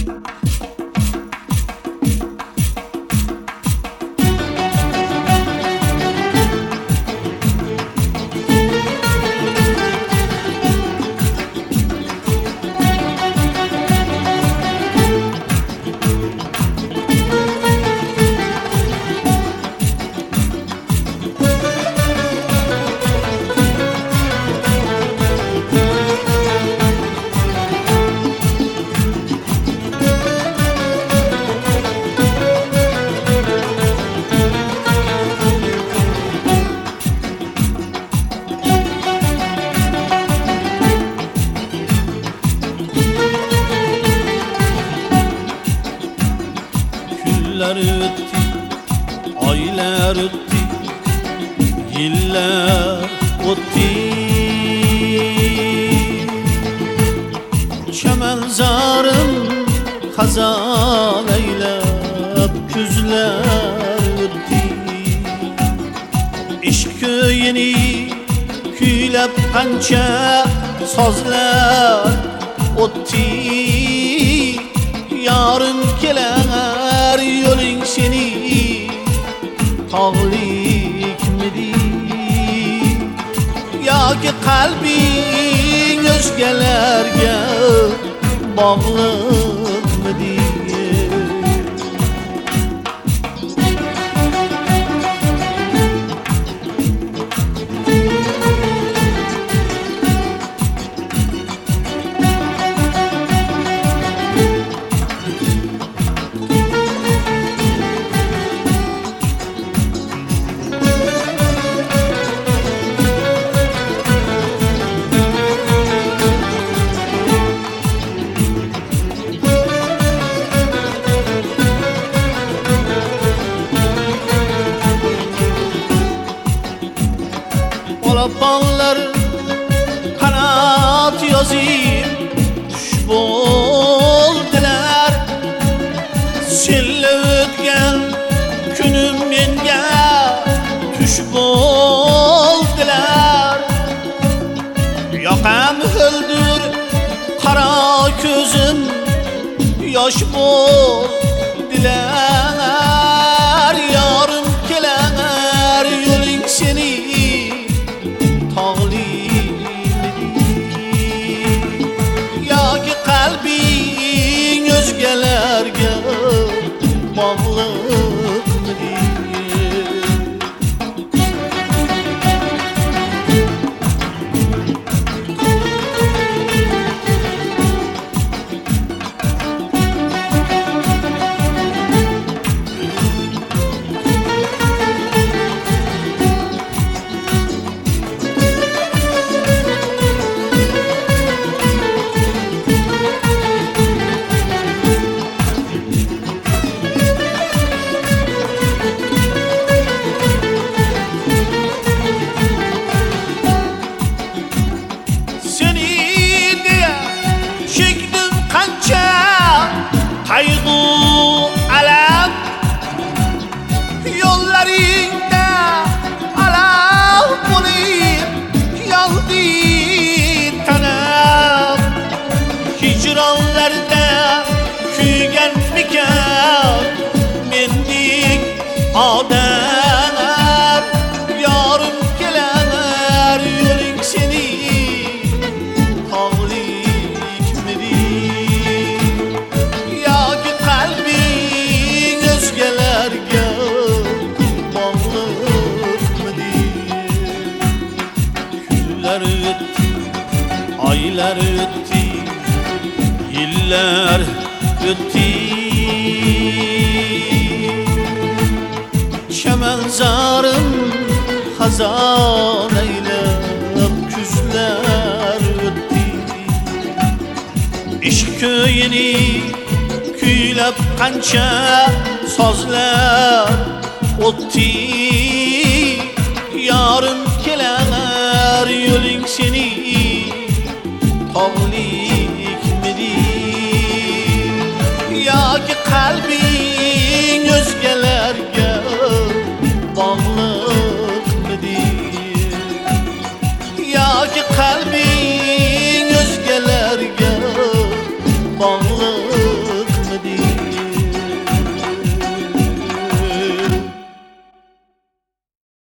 Günler öttü, aylar öttü, yıllar öttü. Çemenzarım hazan eylep küzler öttü. İşk köyini küylep kança sazlar öttü. Yarın keler yolun seni tağlikmidi ya ki kalbin özgelerge bağlıkmidi. Ballar kanat yazayım düş boldiler. Senle ötken günüm menge tuş boldiler. Yoqam hüldür qara ko'zim yosh boldiler. Yarım keler yo'ling seni kalbin özgelerge bağlıkmidi. Kaygı, alem yollarında alav bulayım yaldı tanım. Hicranlarda kuygan mikan mendik adam. Yarım keler yo'ling seni tağlikmidi yoki qalbing o'zgalarga bog'liqmidi. Kunlar o'tdi, oylar o'tdi, yillar o'tdi. Çemenzarım hazan eylep küzler o'tdi. Ishq köyini küylep kança sazlar o'tdi. Yarım keler yo'ling seni tog'li